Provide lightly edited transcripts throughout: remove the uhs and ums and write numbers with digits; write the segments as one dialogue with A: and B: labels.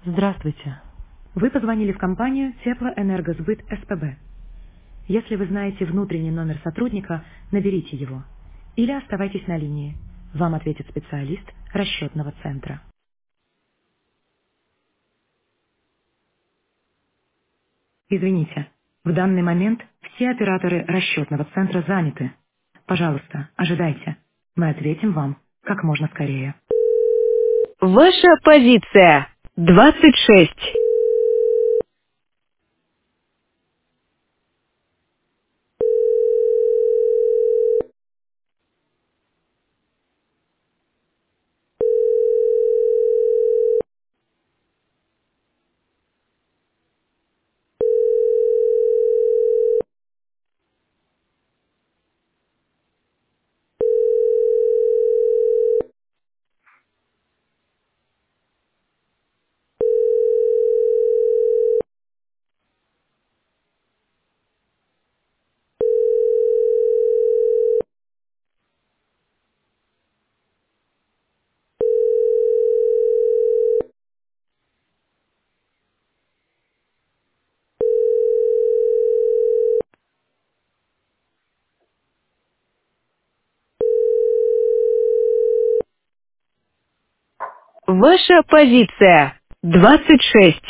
A: Здравствуйте. Вы позвонили в компанию Теплоэнергосбыт СПБ. Если вы знаете внутренний номер сотрудника, наберите его. Или оставайтесь на линии. Вам ответит специалист расчетного центра. Извините, в данный момент все операторы расчетного центра заняты. Пожалуйста, ожидайте. Мы ответим вам как можно скорее. Ваша позиция 26. Ваша позиция 26.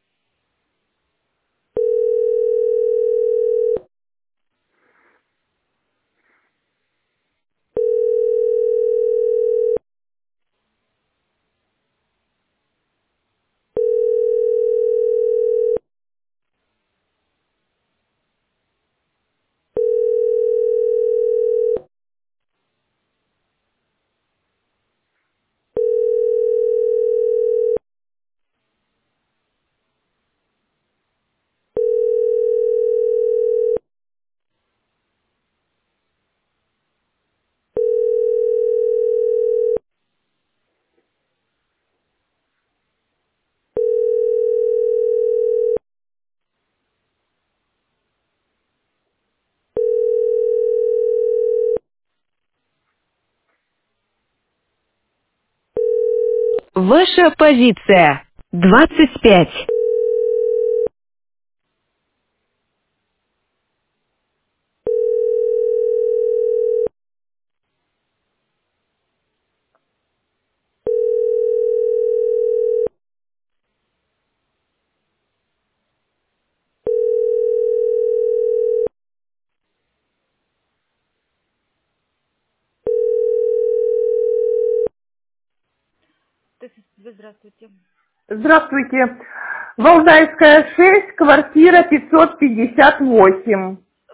A: Ваша позиция 25.
B: Здравствуйте. Валдайская 6, квартира 558.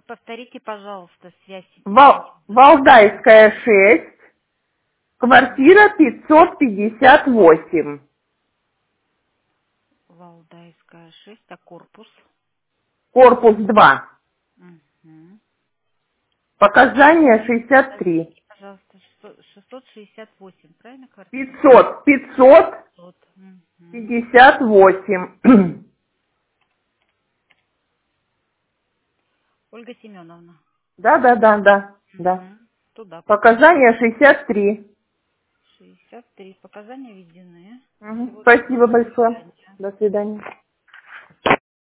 B: Валдайская 6, квартира 558. Корпус 2. Показания 63. 558. Да. Показания 63. Спасибо большое. До свидания.